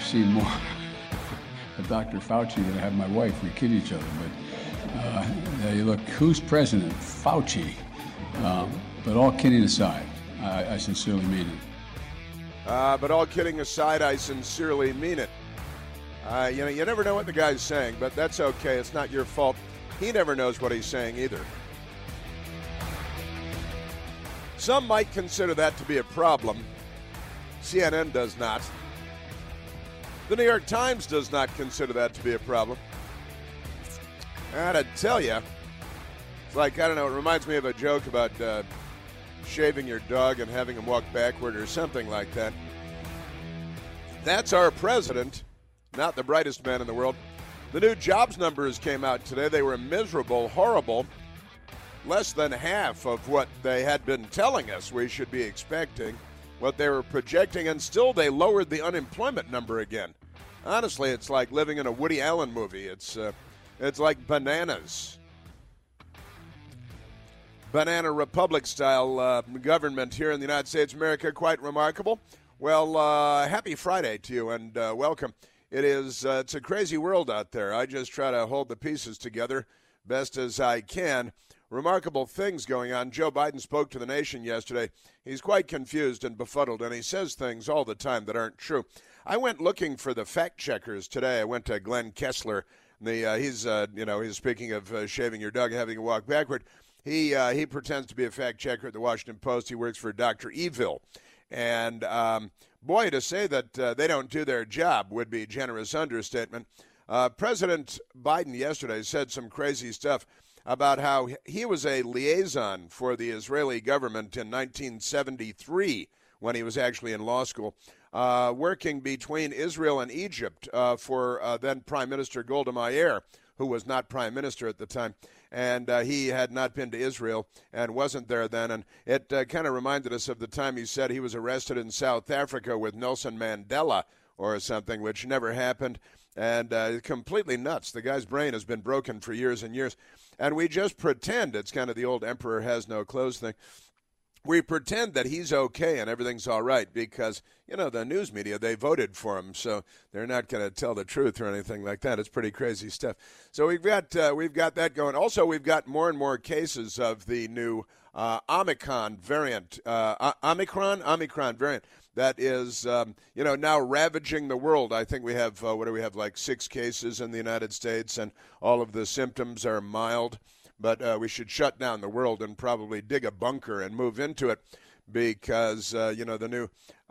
seen more of Dr. Fauci than I have my wife. We kid each other, but you look, who's president? Fauci. But all kidding aside, I sincerely mean it. But all kidding aside, I sincerely mean it. You never know what the guy's saying, but that's okay. It's not your fault. He never knows what he's saying either. Some might consider that to be a problem. CNN does not. The New York Times does not consider that to be a problem. I gotta tell you, it's like, I don't know, it reminds me of a joke about shaving your dog and having him walk backward or something like that. That's our president, not the brightest man in the world. The new jobs numbers came out today. They were miserable, horrible. Less than half of what they had been telling us we should be expecting, what they were projecting, and still they lowered the unemployment number again. Honestly, it's like living in a Woody Allen movie. It's like Bananas. Banana Republic-style government here in the United States of America, quite remarkable. Well, happy Friday to you, and welcome. It's a crazy world out there. I just try to hold the pieces together best as I can. Remarkable things going on. Joe Biden spoke to the nation yesterday. He's quite confused and befuddled, and he says things all the time that aren't true. I went looking for the fact checkers today. I went to Glenn Kessler. He's speaking of shaving your dog and having to walk backward. He pretends to be a fact checker at the Washington Post. He works for Dr. Evil. And, boy, to say that they don't do their job would be a generous understatement. President Biden yesterday said some crazy stuff about how he was a liaison for the Israeli government in 1973 when he was actually in law school, working between Israel and Egypt for then Prime Minister Golda Meir, who was not prime minister at the time. And he had not been to Israel and wasn't there then. And it kind of reminded us of the time he said he was arrested in South Africa with Nelson Mandela or something, which never happened. And completely nuts. The guy's brain has been broken for years and years. And we just pretend it's kind of the old emperor has no clothes thing. We pretend that he's okay and everything's all right because, the news media, they voted for him, so they're not going to tell the truth or anything like that. It's pretty crazy stuff. So we've got that going. Also, we've got more and more cases of the new Omicron variant. Omicron variant. That is, now ravaging the world. I think we have, like 6 cases in the United States, and all of the symptoms are mild. But we should shut down the world and probably dig a bunker and move into it because, the new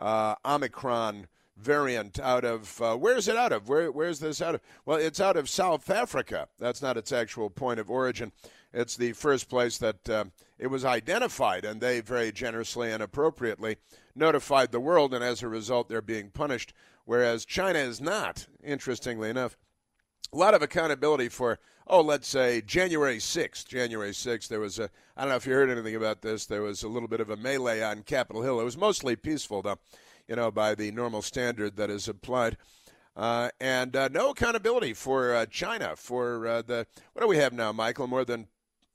Omicron variant out of, where is it out of? Where is this out of? Well, it's out of South Africa. That's not its actual point of origin. It's the first place that it was identified, and they very generously and appropriately notified the world, and as a result, they're being punished, whereas China is not, interestingly enough. A lot of accountability for, let's say January 6th. January 6th, there was I don't know if you heard anything about this, there was a little bit of a melee on Capitol Hill. It was mostly peaceful, though, by the normal standard that is applied. And no accountability for China for what do we have now, Michael? More than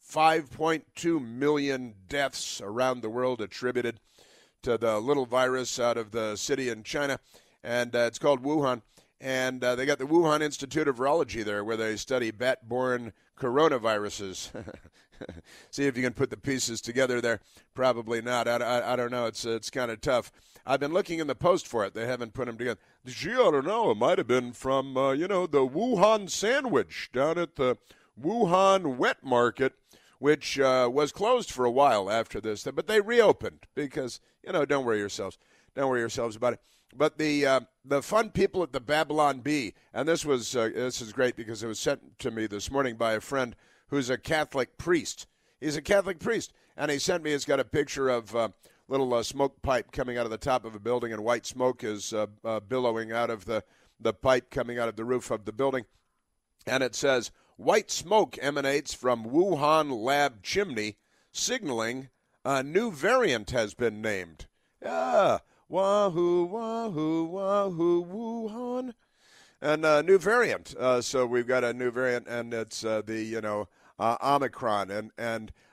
5.2 million deaths around the world attributed to the little virus out of the city in China, and it's called Wuhan. And they got the Wuhan Institute of Virology there where they study bat-borne coronaviruses. See if you can put the pieces together there. Probably not. I don't know. It's kind of tough. I've been looking in the Post for it. They haven't put them together. Gee, I don't know. It might have been from, the Wuhan sandwich down at the Wuhan wet market, which was closed for a while after this. But they reopened because, don't worry yourselves. Don't worry yourselves about it. But the fun people at the Babylon Bee, and this is great because it was sent to me this morning by a friend who's a Catholic priest. He's a Catholic priest, and he sent me. He's got a picture of a little smoke pipe coming out of the top of a building, and white smoke is billowing out of the pipe coming out of the roof of the building, and it says, "White smoke emanates from Wuhan lab chimney, signaling a new variant has been named." Yeah. Wahoo, wahoo, wahoo, Wuhan. And a new variant. So we've got a new variant, and it's the Omicron. And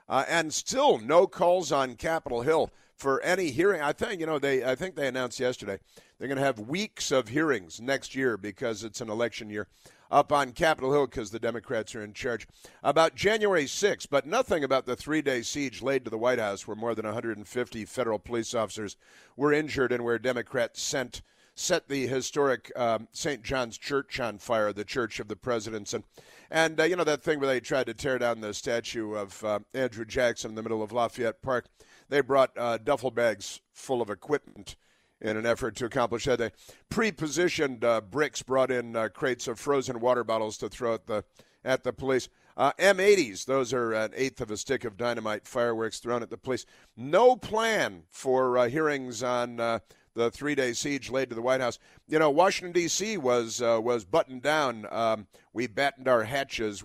and still no calls on Capitol Hill for any hearing. I think they announced yesterday they're going to have weeks of hearings next year because it's an election year up on Capitol Hill because the Democrats are in charge about January 6th, but nothing about the 3-day siege laid to the White House where more than 150 federal police officers were injured and where Democrats set the historic St. John's Church on fire, the church of the presidents. And that thing where they tried to tear down the statue of Andrew Jackson in the middle of Lafayette Park. They brought duffel bags full of equipment in an effort to accomplish that. They pre-positioned bricks, brought in crates of frozen water bottles to throw at the police. M80s, those are an eighth of a stick of dynamite, fireworks thrown at the police. No plan for hearings on the 3-day siege laid to the White House. Washington, D.C. was buttoned down. We battened our hatches.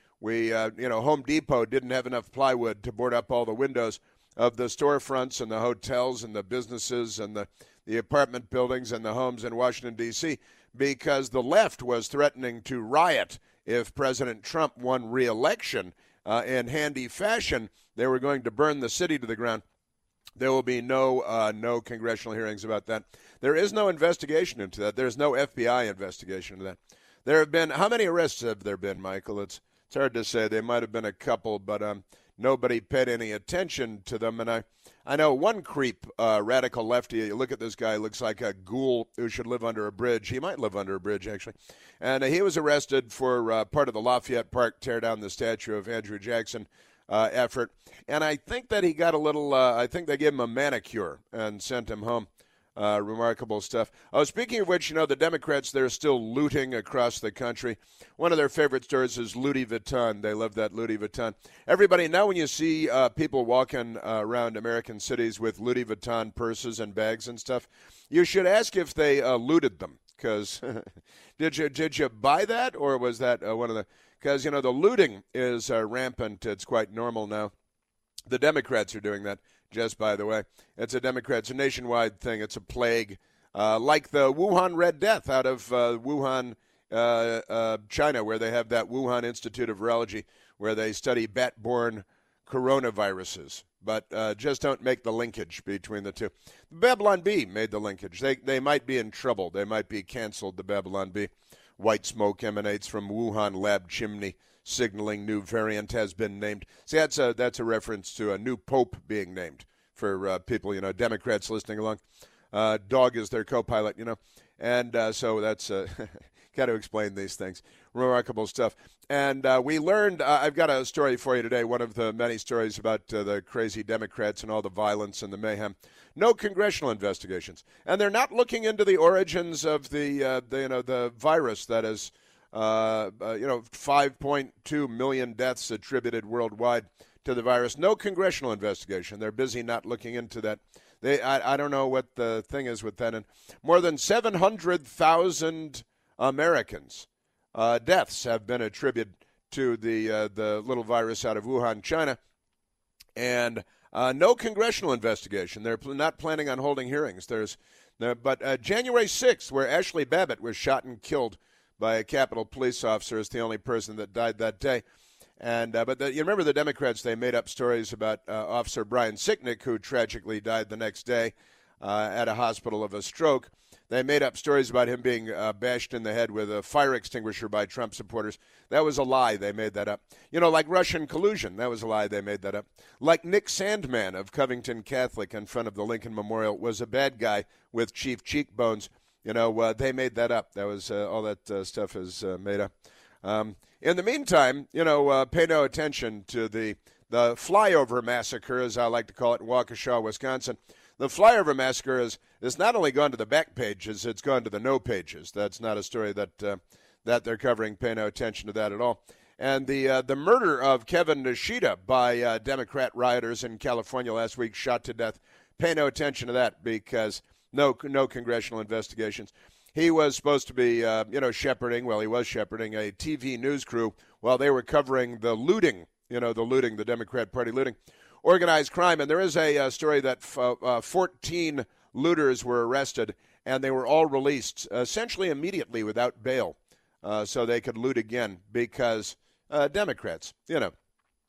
Home Depot didn't have enough plywood to board up all the windows of the storefronts and the hotels and the businesses and the apartment buildings and the homes in Washington, D.C., because the left was threatening to riot if President Trump won re-election in handy fashion. They were going to burn the city to the ground. There will be no congressional hearings about that. There is no investigation into that. There's no FBI investigation into that. There have been, how many arrests have there been, Michael? It's hard to say. There might have been a couple, but nobody paid any attention to them. And I know one creep, radical lefty. You look at this guy, looks like a ghoul who should live under a bridge. He might live under a bridge, actually. And he was arrested for part of the Lafayette Park tear down the statue of Andrew Jackson effort. And I think that he got a little, I think they gave him a manicure and sent him home. Remarkable stuff. Oh, speaking of which, the Democrats, they're still looting across the country. One of their favorite stores is Louis Vuitton. They love that Louis Vuitton. Everybody, now when you see people walking around American cities with Louis Vuitton purses and bags and stuff, you should ask if they looted them. Because did you buy that, or was that one of the... Because, the looting is rampant. It's quite normal now. The Democrats are doing that, just by the way. It's a nationwide thing. It's a plague. Like the Wuhan Red Death out of Wuhan, China, where they have that Wuhan Institute of Virology, where they study bat-borne coronaviruses. But just don't make the linkage between the two. Babylon Bee made the linkage. They might be in trouble. They might be canceled, the Babylon Bee. White smoke emanates from Wuhan lab chimney, signaling new variant has been named. See, that's a reference to a new pope being named for people, Democrats listening along. Dog is their co-pilot, And so that's got to explain these things. Remarkable stuff. And we learned, I've got a story for you today, one of the many stories about the crazy Democrats and all the violence and the mayhem. No congressional investigations. And they're not looking into the origins of the virus that is, 5.2 million deaths attributed worldwide to the virus. No congressional investigation. They're busy not looking into that. I don't know what the thing is with that. And more than 700,000 Americans' deaths have been attributed to the little virus out of Wuhan, China. And no congressional investigation. They're not planning on holding hearings. But January 6th, where Ashley Babbitt was shot and killed by a Capitol police officer, is the only person that died that day. And you remember the Democrats, they made up stories about Officer Brian Sicknick, who tragically died the next day at a hospital of a stroke. They made up stories about him being bashed in the head with a fire extinguisher by Trump supporters. That was a lie. They made that up. Like Russian collusion. That was a lie. They made that up. Like Nick Sandman of Covington Catholic in front of the Lincoln Memorial was a bad guy with chief cheekbones. They made that up. That was all that stuff is made up. In the meantime, pay no attention to the flyover massacre, as I like to call it, in Waukesha, Wisconsin. The flyover massacre is not only gone to the back pages, it's gone to the no pages. That's not a story that they're covering. Pay no attention to that at all. And the murder of Kevin Nishida by Democrat rioters in California last week, shot to death. Pay no attention to that because no congressional investigations. He was supposed to be, shepherding. Well, he was shepherding a TV news crew while they were covering the looting. The Democrat Party looting. Organized crime, and there is a story that 14 looters were arrested, and they were all released essentially immediately without bail, so they could loot again because Democrats,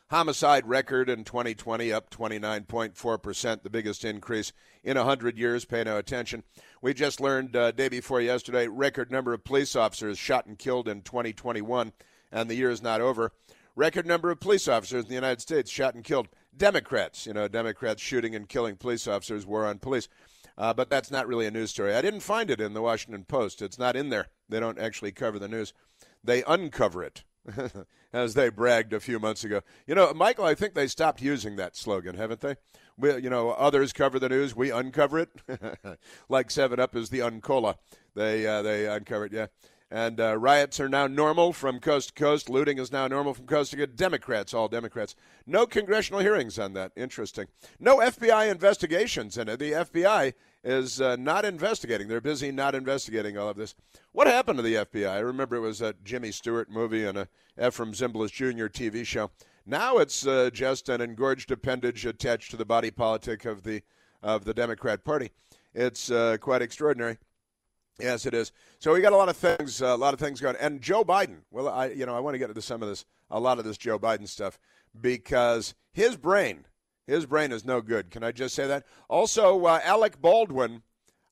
Homicide record in 2020 up 29.4%, the biggest increase in 100 years. Pay no attention. We just learned day before yesterday, record number of police officers shot and killed in 2021, and the year is not over. Record number of police officers in the United States shot and killed. Democrats, Democrats shooting and killing police officers, war on police. But that's not really a news story. I didn't find it in the Washington Post. It's not in there. They don't actually cover the news. They uncover it, as they bragged a few months ago. Michael, I think they stopped using that slogan, haven't they? Others cover the news. We uncover it. Like 7-Up is the Uncola. They uncover it, yeah. And riots are now normal from coast to coast. Looting is now normal from coast to coast. Democrats, all Democrats. No congressional hearings on that. Interesting. No FBI investigations in it. The FBI is not investigating. They're busy not investigating all of this. What happened to the FBI? I remember it was a Jimmy Stewart movie and a Ephraim Zimbalist Jr. TV show. Now it's just an engorged appendage attached to the body politic of the Democrat Party. It's quite extraordinary. Yes, it is. So we got a lot of things going. And Joe Biden. Well, I want to get into some of this, a lot of this Joe Biden stuff, because his brain is no good. Can I just say that? Also, Alec Baldwin.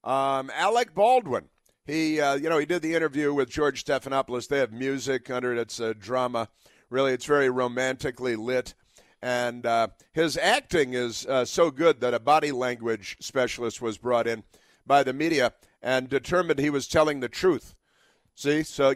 He did the interview with George Stephanopoulos. They have music under it. It's a drama. Really, it's very romantically lit. And his acting is so good that a body language specialist was brought in by the media and determined he was telling the truth. See? So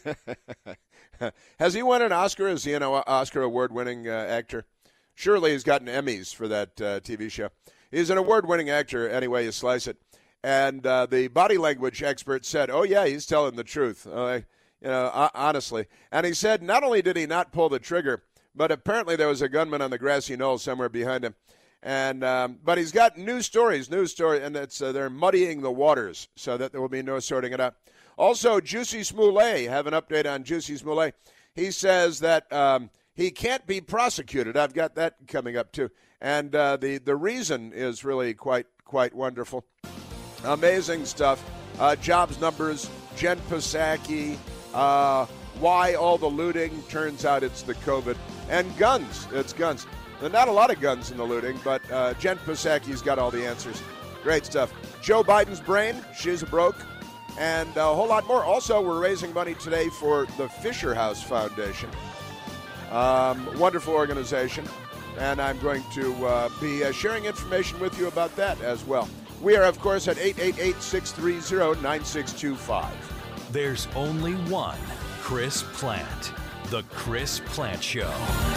has he won an Oscar? Is he an Oscar award-winning actor? Surely he's gotten Emmys for that TV show. He's an award-winning actor, any way you slice it. And the body language expert said, oh, yeah, he's telling the truth, honestly. And he said not only did he not pull the trigger, but apparently there was a gunman on the grassy knoll somewhere behind him. And but he's got news stories, and it's they're muddying the waters so that there will be no sorting it out. Also, Jussie Smollett, have an update on Jussie Smollett. He says that he can't be prosecuted. I've got that coming up too, and the reason is really quite wonderful, amazing stuff. Jobs numbers, Jen Psaki, why all the looting? Turns out it's the COVID and guns. It's guns. There are not a lot of guns in the looting, but Jen Psaki's got all the answers. Great stuff. Joe Biden's brain, she's a broke, and a whole lot more. Also, we're raising money today for the Fisher House Foundation. Wonderful organization, and I'm going to be sharing information with you about that as well. We are, of course, at 888-630-9625. There's only one Chris Plante. The Chris Plante Show.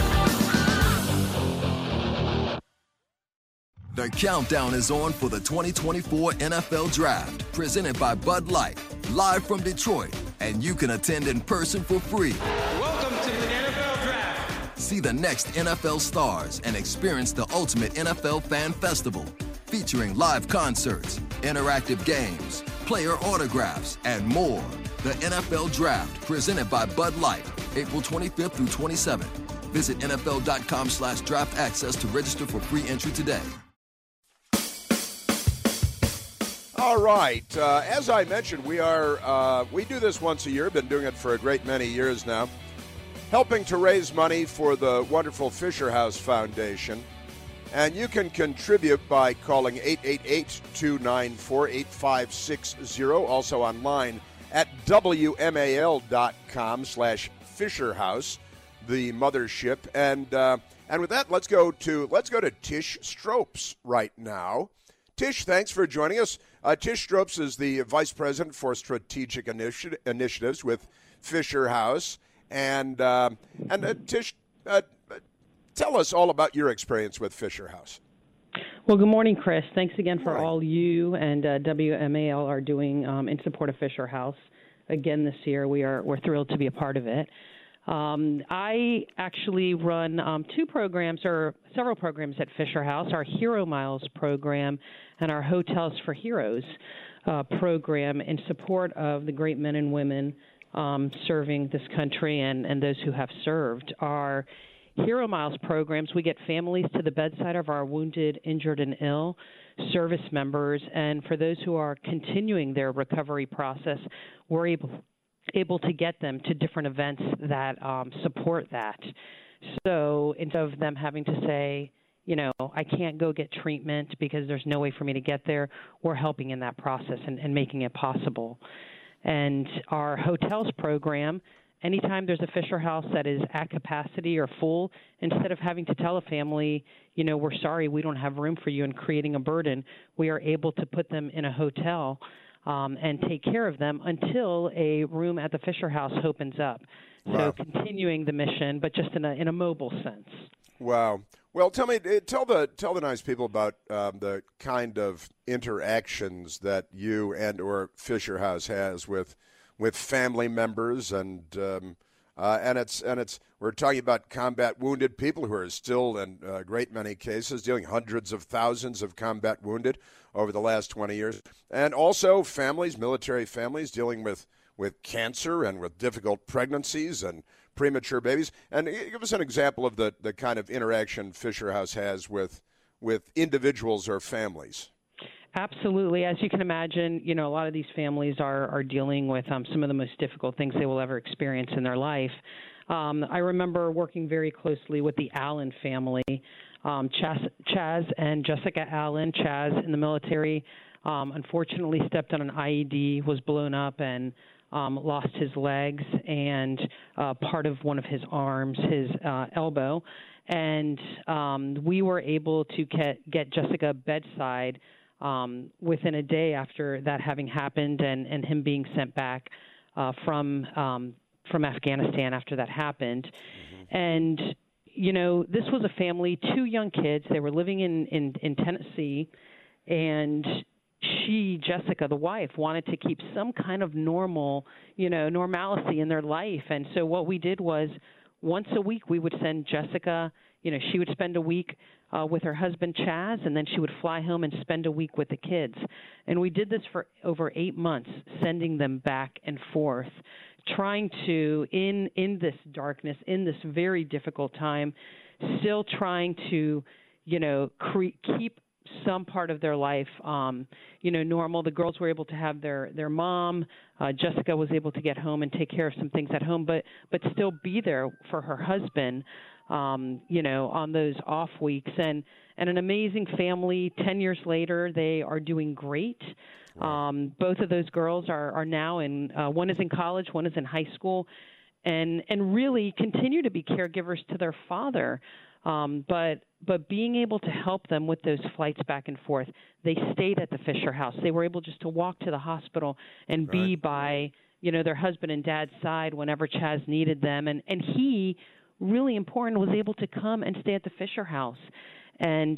The countdown is on for the 2024 NFL Draft, presented by Bud Light, live from Detroit, and you can attend in person for free. Welcome to the NFL Draft. See the next NFL stars and experience the ultimate NFL fan festival, featuring live concerts, interactive games, player autographs, and more. The NFL Draft, presented by Bud Light, April 25th through 27th. Visit NFL.com/draft access to register for free entry today. All right. As I mentioned, we do this once a year. Been doing it for a great many years now, helping to raise money for the wonderful Fisher House Foundation. And you can contribute by calling 888-294-8560. Also online at WMAL.com/FisherHouse, the mothership. And with that, let's go to Tish Stropes right now. Tish, thanks for joining us. Tish Stropes is the Vice President for Strategic Initiatives with Fisher House. And Tish, tell us all about your experience with Fisher House. Well, good morning, Chris. Thanks again for all you and WMAL are doing in support of Fisher House. Again this year, we're thrilled to be a part of it. I actually run two programs or several programs at Fisher House, our Hero Miles program and our Hotels for Heroes program in support of the great men and women serving this country and those who have served. Our Hero Miles programs, we get families to the bedside of our wounded, injured, and ill service members, and for those who are continuing their recovery process, we're able to get them to different events that support that. So instead of them having to say, I can't go get treatment because there's no way for me to get there, we're helping in that process and making it possible. And our hotels program, anytime there's a Fisher House that is at capacity or full, instead of having to tell a family, we're sorry, we don't have room for you, and creating a burden, we are able to put them in a hotel and take care of them until a room at the Fisher House opens up. Wow. So continuing the mission, but just in a mobile sense. Wow. Well, tell the nice people about the kind of interactions that you and or Fisher House has with family members, and it's we're talking about combat wounded people who are still in a great many cases dealing hundreds of thousands of combat wounded over the last 20 years, and also families, military families dealing with cancer and with difficult pregnancies and premature babies. And give us an example of the kind of interaction Fisher House has with individuals or families. Absolutely. As you can imagine, a lot of these families are dealing with some of the most difficult things they will ever experience in their life. I remember working very closely with the Allen family, Chaz and Jessica Allen. Chaz in the military, unfortunately stepped on an IED, was blown up, and lost his legs and part of one of his arms, his elbow. And we were able to get Jessica bedside within a day after that having happened, and him being sent back from Afghanistan after that happened. Mm-hmm. And, this was a family, 2 young kids. They were living in Tennessee, and Jessica, the wife, wanted to keep some kind of normalcy in their life. And so what we did was once a week we would send Jessica, she would spend a week with her husband, Chaz, and then she would fly home and spend a week with the kids. And we did this for over 8 months, sending them back and forth, trying to, in this darkness, in this very difficult time, still trying to, keep some part of their life, normal. The girls were able to have their mom. Jessica was able to get home and take care of some things at home, but still be there for her husband, on those off weeks. And an amazing family. 10 years later, they are doing great. Wow. Both of those girls are now one is in college, one is in high school, and really continue to be caregivers to their father. But being able to help them with those flights back and forth, they stayed at the Fisher House. They were able just to walk to the hospital and be by, their husband and dad's side whenever Chaz needed them. And he, really important, was able to come and stay at the Fisher House and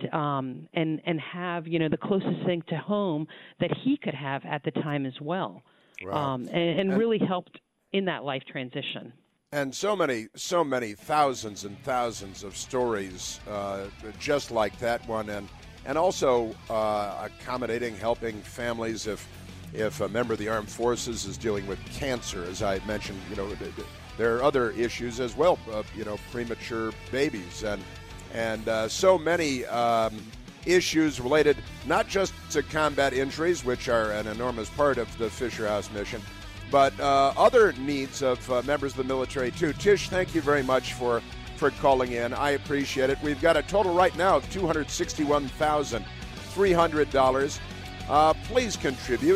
have, the closest thing to home that he could have at the time as well. Wow. And really helped in that life transition. And so many thousands and thousands of stories just like that one, and also accommodating, helping families if a member of the armed forces is dealing with cancer, as I mentioned. There are other issues as well, premature babies and so many issues related not just to combat injuries, which are an enormous part of the Fisher House mission, but other needs of members of the military, too. Tish, thank you very much for calling in. I appreciate it. We've got a total right now of $261,300. Please contribute,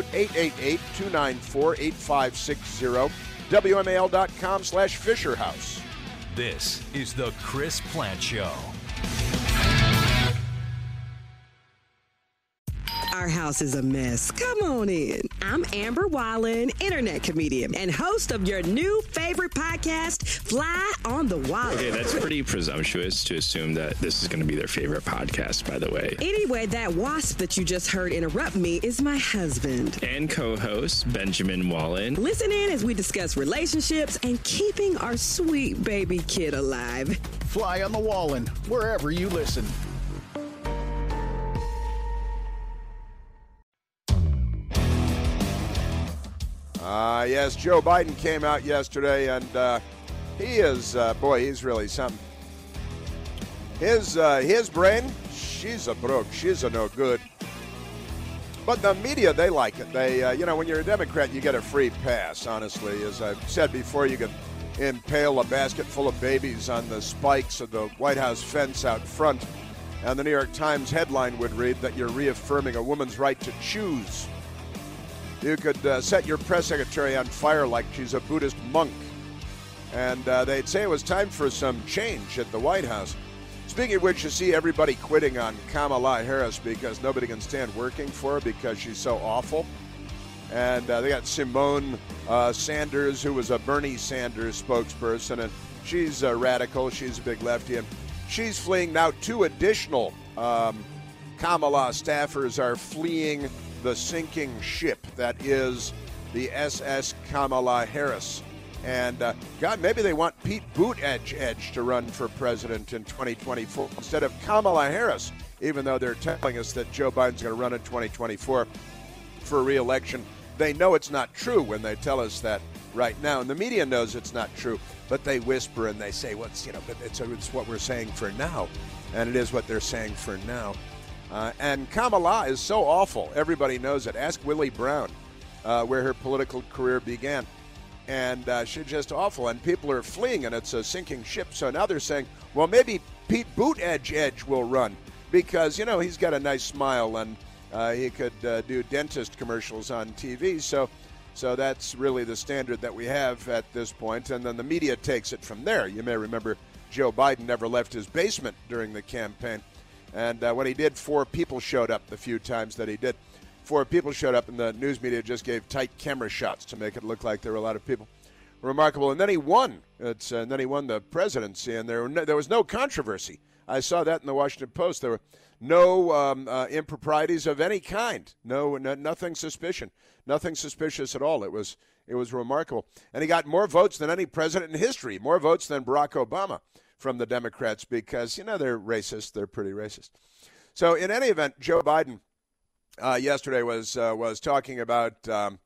888-294-8560, WMAL.com/Fisher House. This is the Chris Plant Show. Our house is a mess. Come on in. I'm Amber Wallen, internet comedian and host of your new favorite podcast, Fly on the Wall. Okay, that's pretty presumptuous to assume that this is going to be their favorite podcast, by the way. Anyway, that wasp that you just heard interrupt me is my husband. And co-host, Benjamin Wallen. Listen in as we discuss relationships and keeping our sweet baby kid alive. Fly on the Wallen, wherever you listen. Yes, Joe Biden came out yesterday, and he is, he's really something. His brain, she's a broke, she's a no good. But the media, they like it. They, when you're a Democrat, you get a free pass, honestly. As I've said before, you can impale a basket full of babies on the spikes of the White House fence out front. And the New York Times headline would read that you're reaffirming a woman's right to choose. You could set your press secretary on fire like she's a Buddhist monk. And they'd say it was time for some change at the White House. Speaking of which, you see everybody quitting on Kamala Harris because nobody can stand working for her because she's so awful. And they got Simone Sanders, who was a Bernie Sanders spokesperson, and she's a radical. She's a big lefty, and she's fleeing now. 2 additional Kamala staffers are fleeing the sinking ship that is the SS Kamala Harris. And, God, maybe they want Pete Buttigieg to run for president in 2024 instead of Kamala Harris, even though they're telling us that Joe Biden's going to run in 2024 for re-election. They know it's not true when they tell us that right now. And the media knows it's not true, but they whisper and they say, well, it's what we're saying for now. And it is what they're saying for now. And Kamala is so awful. Everybody knows it. Ask Willie Brown where her political career began. And she's just awful. And people are fleeing, and it's a sinking ship. So now they're saying, well, maybe Pete Buttigieg will run because, he's got a nice smile and he could do dentist commercials on TV. So that's really the standard that we have at this point. And then the media takes it from there. You may remember Joe Biden never left his basement during the campaign. And when he did, 4 people showed up the few times that he did. 4 people showed up, and the news media just gave tight camera shots to make it look like there were a lot of people. Remarkable. And then he won. And then he won the presidency, and there was no controversy. I saw that in the Washington Post. There were no improprieties of any kind. Nothing suspicious at all. It was remarkable. And he got more votes than any president in history, more votes than Barack Obama from the Democrats because, they're racist. They're pretty racist. So in any event, Joe Biden yesterday was talking about, the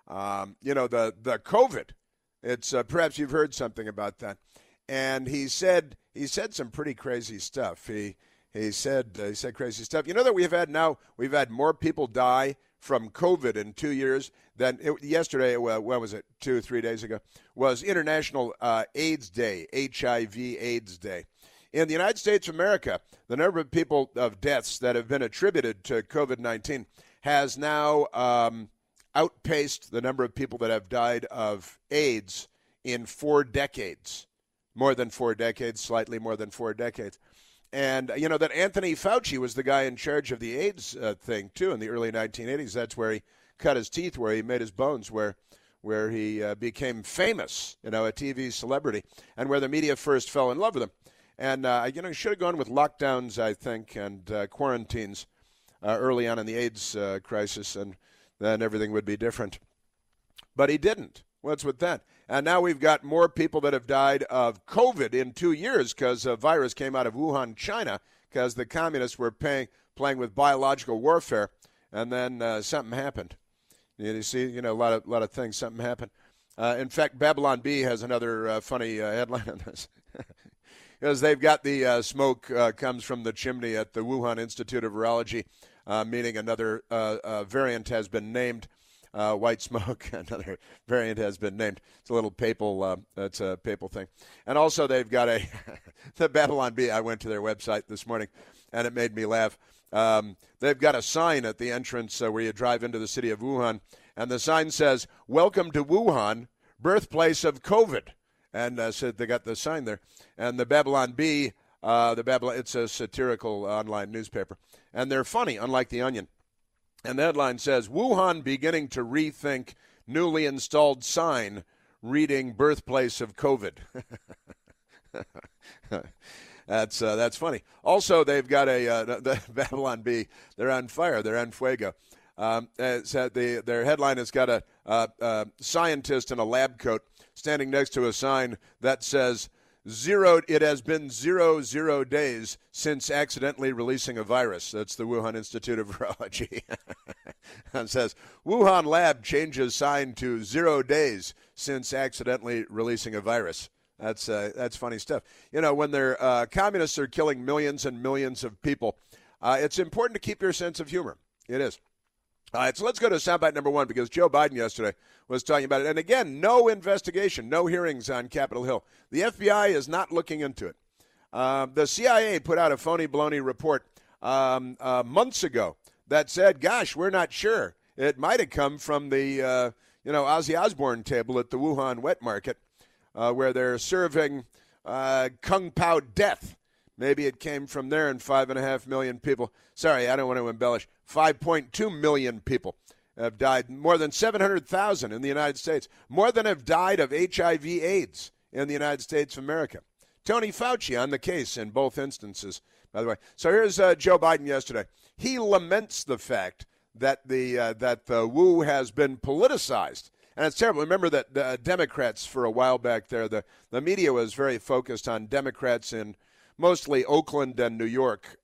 COVID. It's perhaps you've heard something about that. And he said some pretty crazy stuff. He said crazy stuff. You know that we've had more people die from COVID in 2 years than yesterday. Well, when was it? 2 or 3 days ago was International AIDS Day, HIV/AIDS Day. In the United States of America, the number of people of deaths that have been attributed to COVID-19 has now outpaced the number of people that have died of AIDS in 4 decades. More than 4 decades, slightly more than 4 decades. And, that Anthony Fauci was the guy in charge of the AIDS thing, too, in the early 1980s. That's where he cut his teeth, where he made his bones, where he became famous, a TV celebrity, and where the media first fell in love with him. And, he should have gone with lockdowns, I think, and quarantines early on in the AIDS crisis, and then everything would be different. But he didn't. What's with that? And now we've got more people that have died of COVID in 2 years because a virus came out of Wuhan, China, because the communists were playing with biological warfare, and then something happened. You see, a lot of things, something happened. In fact, Babylon Bee has another funny headline on this. Because they've got the smoke comes from the chimney at the Wuhan Institute of Virology, meaning another variant has been named. White smoke, another variant has been named. It's a little papal, it's a papal thing. And also they've got the Babylon Bee, I went to their website this morning, and it made me laugh. They've got a sign at the entrance where you drive into the city of Wuhan, and the sign says, "Welcome to Wuhan, birthplace of COVID." And so they got the sign there. And the Babylon Bee, it's a satirical online newspaper. And they're funny, unlike The Onion. And the headline says, "Wuhan beginning to rethink newly installed sign reading birthplace of COVID." That's funny. Also, they've got the Babylon Bee. They're on fire. They're on fuego. Their headline has got a scientist in a lab coat standing next to a sign that says, "It has been 0 days since accidentally releasing a virus." That's the Wuhan Institute of Virology. It says, "Wuhan lab changes sign to 0 days since accidentally releasing a virus." That's funny stuff. When their communists are killing millions and millions of people, it's important to keep your sense of humor. It is. All right, so let's go to soundbite number one because Joe Biden yesterday was talking about it. And again, no investigation, no hearings on Capitol Hill. The FBI is not looking into it. The CIA put out a phony baloney report months ago that said, gosh, we're not sure. It might have come from the, Ozzy Osbourne table at the Wuhan wet market where they're serving Kung Pao death. Maybe it came from there, and 5.5 million people. Sorry, I don't want to embellish. 5.2 million people have died. More than 700,000 in the United States. More than have died of HIV/AIDS in the United States of America. Tony Fauci on the case in both instances, by the way. So here's Joe Biden yesterday. He laments the fact that the Wu has been politicized. And it's terrible. Remember that the Democrats for a while back there, the media was very focused on Democrats in mostly Oakland and New York,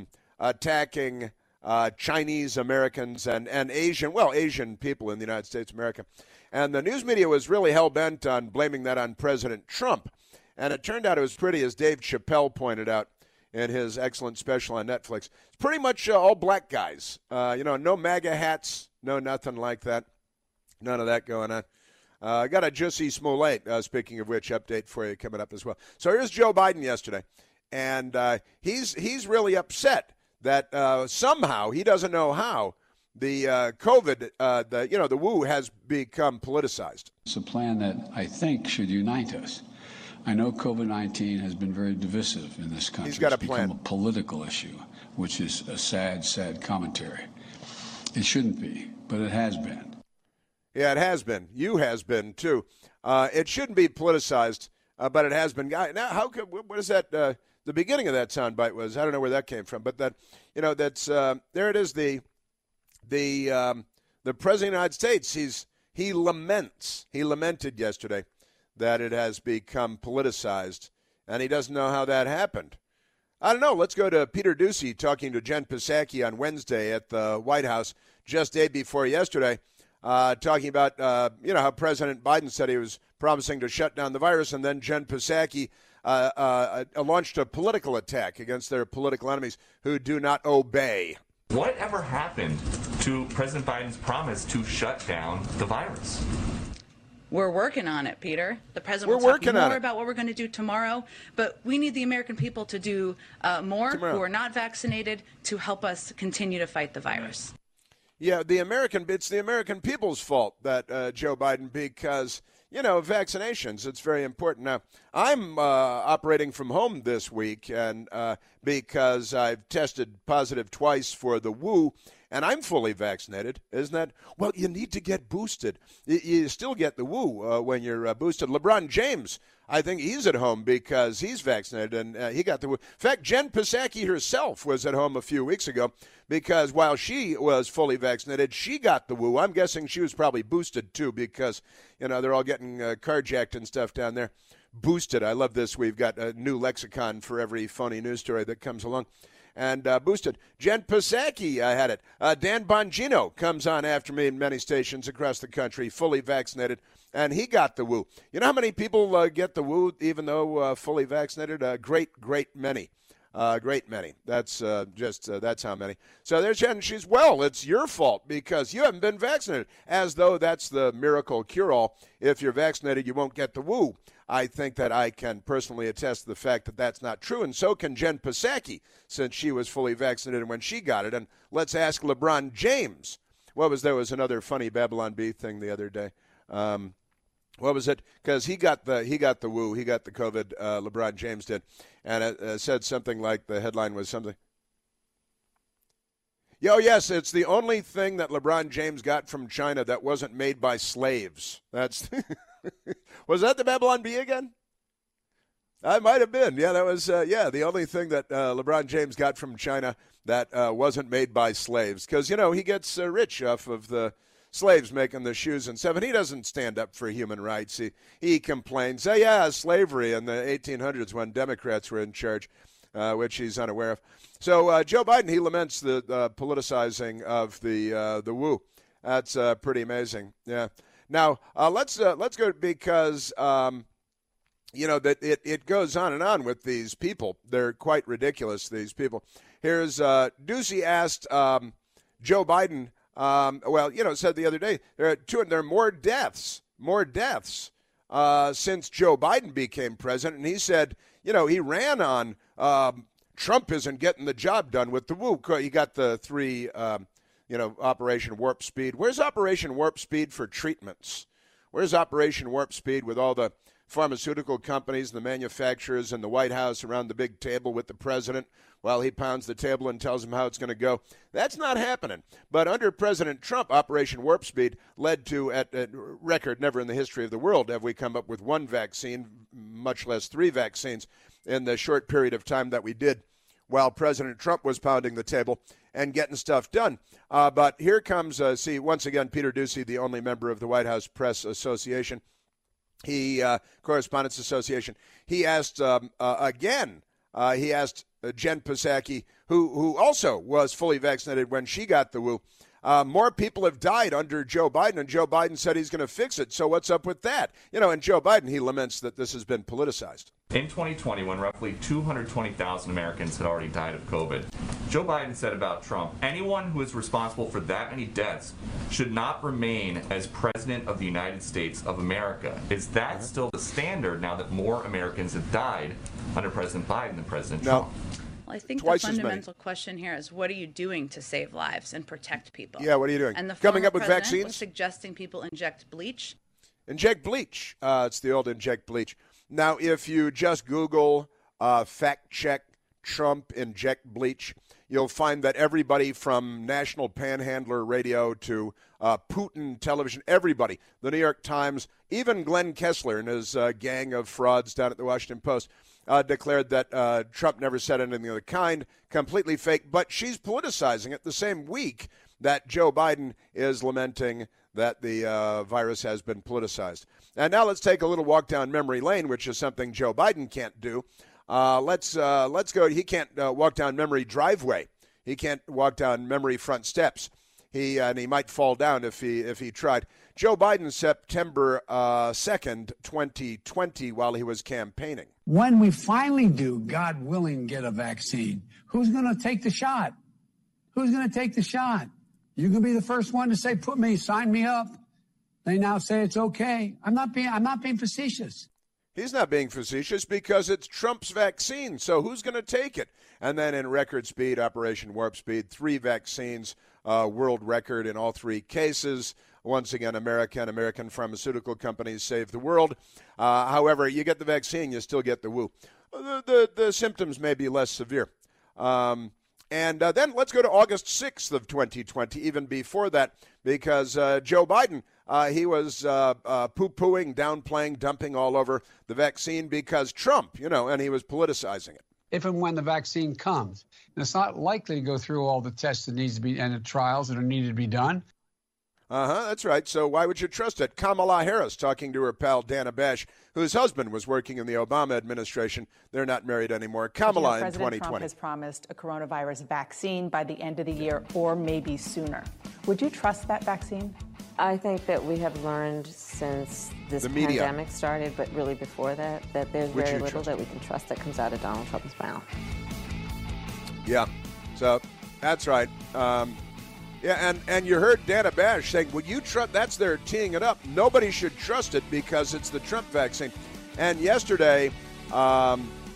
attacking Chinese Americans and Asian people in the United States of America. And the news media was really hell-bent on blaming that on President Trump. And it turned out it was pretty, as Dave Chappelle pointed out in his excellent special on Netflix. It's pretty much all black guys. No MAGA hats, no nothing like that. None of that going on. I got a Jussie Smollett, speaking of which, update for you coming up as well. So here's Joe Biden yesterday. And he's really upset that somehow, he doesn't know how, the COVID, the Wu has become politicized. It's a plan that I think should unite us. I know COVID-19 has been very divisive in this country. He's got a It's plan. become a political issue, which is a sad, sad commentary. It shouldn't be, but it has been. Yeah, it has been. You has been, too. It shouldn't be politicized, but it has been. Now, what is that? The beginning of that soundbite was, I don't know where that came from, but that, that's, there it is, the President of the United States, he lamented yesterday that it has become politicized, and he doesn't know how that happened. I don't know. Let's go to Peter Doocy talking to Jen Psaki on Wednesday at the White House, just day before yesterday, talking about, how President Biden said he was promising to shut down the virus, and then Jen Psaki launched a political attack against their political enemies who do not obey. Whatever happened to President Biden's promise to shut down the virus? We're working on it, Peter. The president will talk more about what we're going to do tomorrow, but we need the American people to do more who are not vaccinated to help us continue to fight the virus. Yeah, it's the American people's fault that Joe Biden, because, vaccinations, it's very important. Now, I'm operating from home this week, and because I've tested positive twice for the Wu, and I'm fully vaccinated. Isn't that? Well, you need to get boosted. You still get the Wu when you're boosted. LeBron James, I think he's at home because he's vaccinated, and he got the Wu. In fact, Jen Psaki herself was at home a few weeks ago because while she was fully vaccinated, she got the Wu. I'm guessing she was probably boosted, too, because, they're all getting carjacked and stuff down there. Boosted. I love this. We've got a new lexicon for every phony news story that comes along. And boosted. Jen Psaki had it. Dan Bongino comes on after me in many stations across the country, fully vaccinated, and he got the Wu. You know how many people get the Wu even though fully vaccinated? Great many. Great many. That's that's how many. So there's Jen. She's, well, it's your fault because you haven't been vaccinated, as though that's the miracle cure-all. If you're vaccinated, you won't get the Wu. I think that I can personally attest to the fact that that's not true, and so can Jen Psaki, since she was fully vaccinated when she got it. And let's ask LeBron James. There was another funny Babylon Bee thing the other day. What was it? Because he got the Wu, he got the COVID. LeBron James did, and it said something like, the headline was something. Oh yes, it's the only thing that LeBron James got from China that wasn't made by slaves. That's. Was that the Babylon Bee again? I might have been. Yeah, that was, the only thing that LeBron James got from China that wasn't made by slaves. Because, he gets rich off of the slaves making the shoes and stuff. And he doesn't stand up for human rights. He complains, slavery in the 1800s when Democrats were in charge, which he's unaware of. So Joe Biden, he laments the politicizing of the Wu. That's pretty amazing. Yeah. Now, let's go because, that it goes on and on with these people. They're quite ridiculous, these people. Here's Doocy asked Joe Biden said the other day there are more deaths since Joe Biden became president. And he said, he ran on Trump isn't getting the job done with the woo. He got the 3, Operation Warp Speed. Where's Operation Warp Speed for treatments? Where's Operation Warp Speed with all the pharmaceutical companies and the manufacturers and the White House around the big table with the president while he pounds the table and tells them how it's going to go? That's not happening. But under President Trump, Operation Warp Speed led to, at a record never in the history of the world, have we come up with 1 vaccine, much less 3 vaccines, in the short period of time that we did while President Trump was pounding the table and getting stuff done. But here comes, once again, Peter Doocy, the only member of the White House Press Association. Correspondents Association. He asked Jen Psaki, who also was fully vaccinated when she got the woo. More people have died under Joe Biden, and Joe Biden said he's going to fix it. So what's up with that? And Joe Biden, he laments that this has been politicized. In 2020, when roughly 220,000 Americans had already died of COVID, Joe Biden said about Trump, anyone who is responsible for that many deaths should not remain as president of the United States of America. Is that still the standard now that more Americans have died under President Biden than President Trump? Well, I think the fundamental question here is, what are you doing to save lives and protect people? Yeah, what are you doing? And the coming up with president vaccines? was suggesting people inject bleach. Inject bleach. It's the old inject bleach. Now, if you just Google fact check Trump inject bleach, you'll find that everybody from National Panhandler Radio to Putin Television, everybody, the New York Times, even Glenn Kessler and his gang of frauds down at the Washington Post, declared that Trump never said anything of the kind, completely fake. But she's politicizing it the same week that Joe Biden is lamenting that the virus has been politicized. And now let's take a little walk down memory lane, which is something Joe Biden can't do. Let's go. He can't walk down memory driveway. He can't walk down memory front steps. He might fall down if he tried. Joe Biden, September 2nd, 2020, while he was campaigning. When we finally do, God willing, get a vaccine, who's going to take the shot? Who's going to take the shot? You can be the first one to say, sign me up. They now say it's okay. I'm not being facetious. He's not being facetious because it's Trump's vaccine. So who's going to take it? And then in record speed, Operation Warp Speed, 3 vaccines, world record in all 3 cases. Once again, American pharmaceutical companies save the world. However, you get the vaccine, you still get the woo. The symptoms may be less severe. And then let's go to August 6th of 2020, even before that, because Joe Biden, he was poo-pooing, downplaying, dumping all over the vaccine because Trump, and he was politicizing it. If and when the vaccine comes, and it's not likely to go through all the tests that needs to be and the trials that are needed to be done. That's right. So why would you trust it? Kamala Harris talking to her pal Dana Bash, whose husband was working in the Obama administration. They're not married anymore. Kamala in 2020. President Trump has promised a coronavirus vaccine by the end of the year or maybe sooner. Would you trust that vaccine? I think that we have learned since this pandemic started, but really before that there's very little that we can trust that comes out of Donald Trump's mouth. Yeah, so that's right. Yeah, and you heard Dana Bash saying, would you trust, that's their teeing it up. Nobody should trust it because it's the Trump vaccine. And yesterday, Joe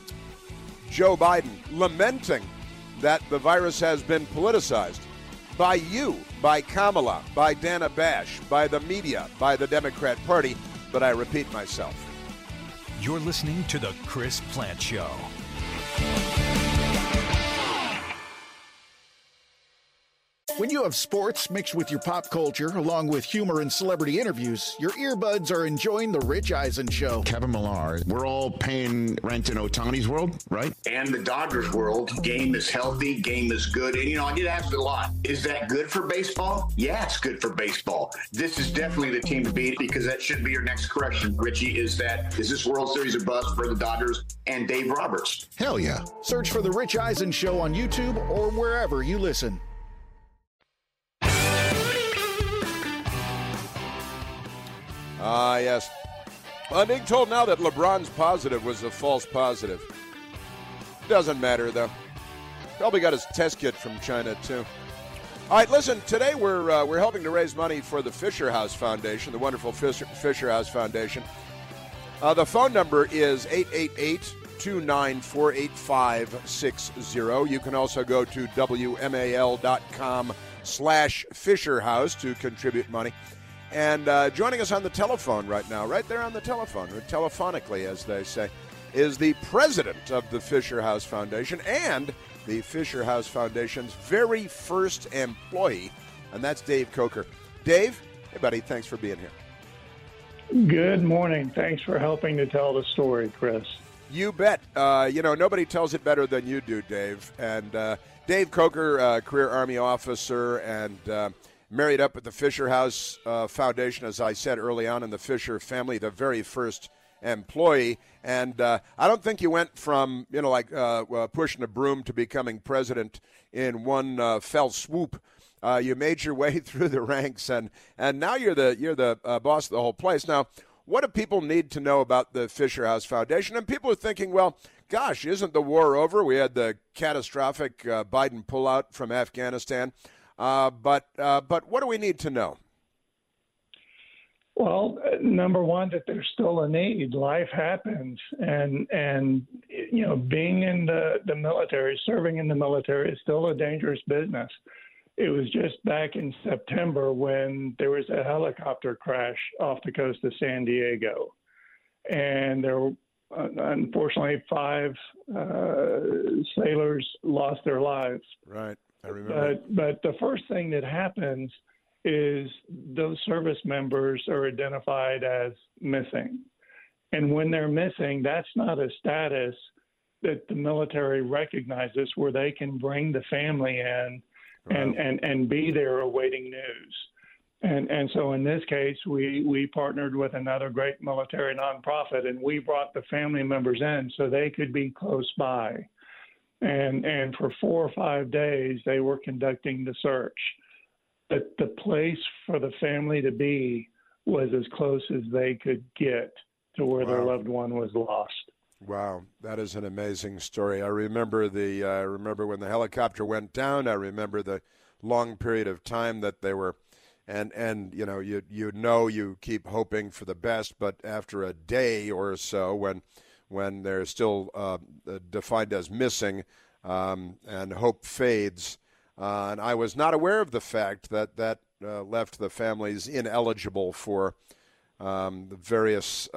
Biden lamenting that the virus has been politicized by you, by Kamala, by Dana Bash, by the media, by the Democrat Party. But I repeat myself. You're listening to The Chris Plante Show. When you have sports mixed with your pop culture, along with humor and celebrity interviews, your earbuds are enjoying The Rich Eisen Show. Kevin Millar, we're all paying rent in Ohtani's world, right? And the Dodgers world. Game is healthy, game is good. And, I get asked a lot, is that good for baseball? Yeah, it's good for baseball. This is definitely the team to beat because that should be your next correction, Richie, is this World Series a bust for the Dodgers and Dave Roberts? Hell yeah. Search for The Rich Eisen Show on YouTube or wherever you listen. Yes. I'm being told now that LeBron's positive was a false positive. Doesn't matter, though. Probably got his test kit from China, too. All right, listen, today we're helping to raise money for the Fisher House Foundation, the wonderful Fisher House Foundation. The phone number is 888-294-8560. You can also go to WMAL.com/FisherHouse to contribute money. And joining us on the telephone right now, right there on the telephone, or telephonically, as they say, is the president of the Fisher House Foundation and the Fisher House Foundation's very first employee, and that's Dave Coker. Dave, hey, buddy, thanks for being here. Good morning. Thanks for helping to tell the story, Chris. You bet. Nobody tells it better than you do, Dave. And Dave Coker, career Army officer, and married up with the Fisher House Foundation, as I said early on in the Fisher family, the very first employee. And I don't think you went from, pushing a broom to becoming president in one fell swoop. You made your way through the ranks, and now you're the boss of the whole place. Now, what do people need to know about the Fisher House Foundation? And people are thinking, well, gosh, isn't the war over? We had the catastrophic Biden pullout from Afghanistan. But what do we need to know? Well, number one, that there's still a need. Life happens, and being in the military, serving in the military, is still a dangerous business. It was just back in September when there was a helicopter crash off the coast of San Diego, and there were unfortunately 5 sailors lost their lives. Right, I remember. But the first thing that happens is those service members are identified as missing. And when they're missing, that's not a status that the military recognizes where they can bring the family in and be there awaiting news. And so in this case, we partnered with another great military nonprofit, and we brought the family members in so they could be close by. And for 4 or 5 days, they were conducting the search. But the place for the family to be was as close as they could get to where their loved one was lost. Wow, that is an amazing story. I remember when the helicopter went down. I remember the long period of time that they were, and you keep hoping for the best, but after a day or so, when they're still defined as missing, and hope fades. And I was not aware of the fact that left the families ineligible for the various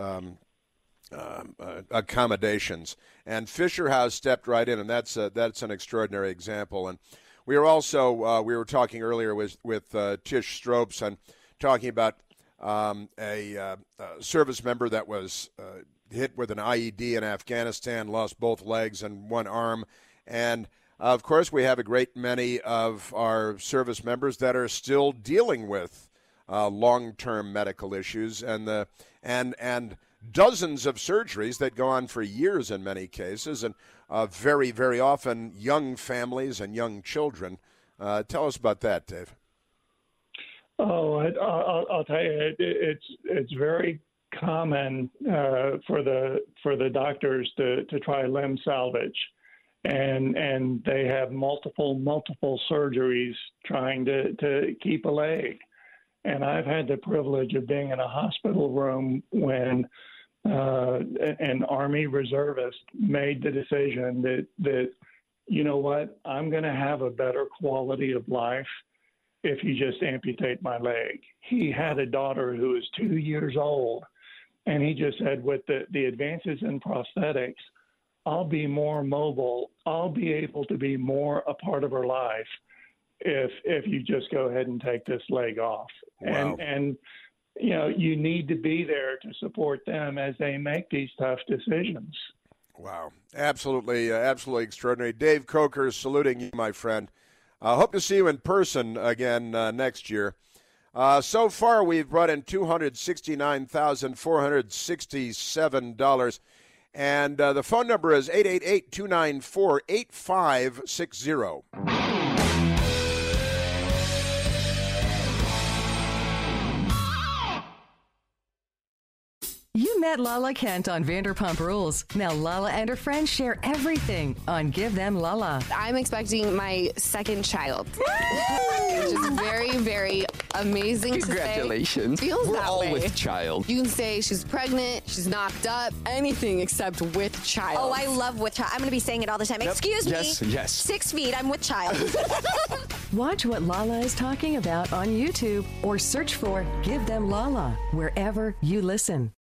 accommodations. And Fisher House stepped right in, and that's an extraordinary example. And we were also we were talking earlier with Tish Stropes and talking about a service member that was hit with an IED in Afghanistan, lost both legs and one arm, and of course, we have a great many of our service members that are still dealing with long-term medical issues and dozens of surgeries that go on for years in many cases, and very, very often young families and young children. Tell us about that, Dave. Oh, I'll tell you, it's very common for the doctors to try limb salvage. And they have multiple surgeries trying to keep a leg. And I've had the privilege of being in a hospital room when an Army reservist made the decision that you know what, I'm going to have a better quality of life if you just amputate my leg. He had a daughter who was 2 years old, and he just said, with the advances in prosthetics, I'll be more mobile. I'll be able to be more a part of her life if you just go ahead and take this leg off. Wow. And you need to be there to support them as they make these tough decisions. Wow. Absolutely extraordinary. Dave Coker, saluting you, my friend. Hope to see you in person again next year. So far, we've brought in $269,467. And the phone number is 888-294-8560. You You met Lala Kent on Vanderpump Rules. Now Lala and her friends share everything on Give Them Lala. I'm expecting my second child, which is very, very amazing. Congratulations. To say. Feels We're that all way. with child. You can say she's pregnant, she's knocked up, anything except with child. Oh, I love with child. I'm going to be saying it all the time. Yep. Excuse me. Yes. 6 feet. I'm with child. Watch what Lala is talking about on YouTube or search for Give Them Lala wherever you listen.